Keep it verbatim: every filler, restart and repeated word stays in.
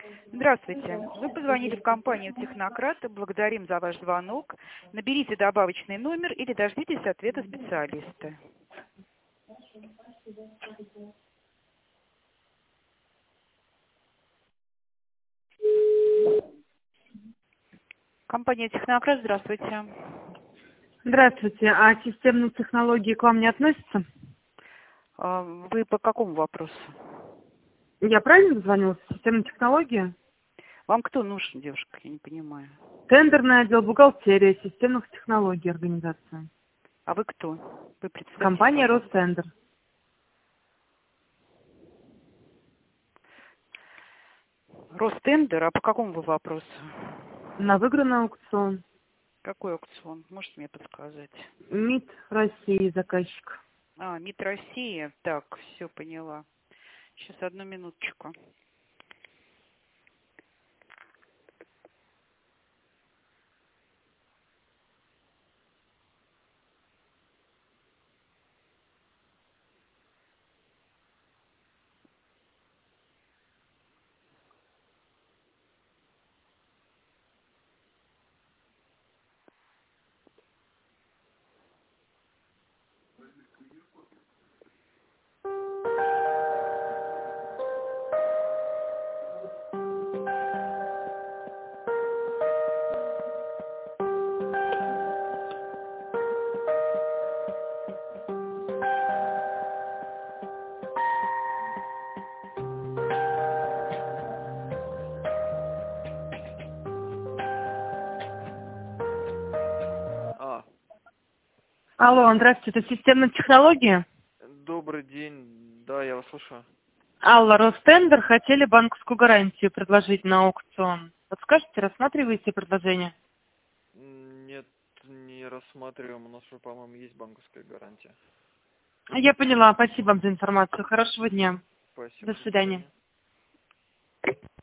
Здравствуйте. Вы позвонили в компанию «Технократ». Благодарим за ваш звонок. Наберите добавочный номер или дождитесь ответа специалиста. Компания «Технократ», здравствуйте. Здравствуйте. А системные технологии к вам не относятся? А, Вы по какому вопросу? Я правильно дозвонилась? Системные технологии? Вам кто нужен, девушка? Я не понимаю. Тендерный отдел бухгалтерия системных технологий организации. А вы кто? Вы представьтесь, Компания пожалуйста. Ростендер. Ростендер, а по какому вы вопросу? На выигранный аукцион. Какой аукцион? Можете мне подсказать? МИД России заказчик. А, МИД России. Так, все поняла. Сейчас одну минуточку. А, Алло, здравствуйте. Это системные технологии? добрый день. Да, я вас слушаю. Алла, Ростендер хотели банковскую гарантию предложить на аукцион. Подскажите, рассматриваете предложение? М, Нет, не рассматриваем. У нас уже, по-моему, есть банковская гарантия. Я поняла. Спасибо вам за информацию. Хорошего дня. Спасибо. До До свидания. свидания.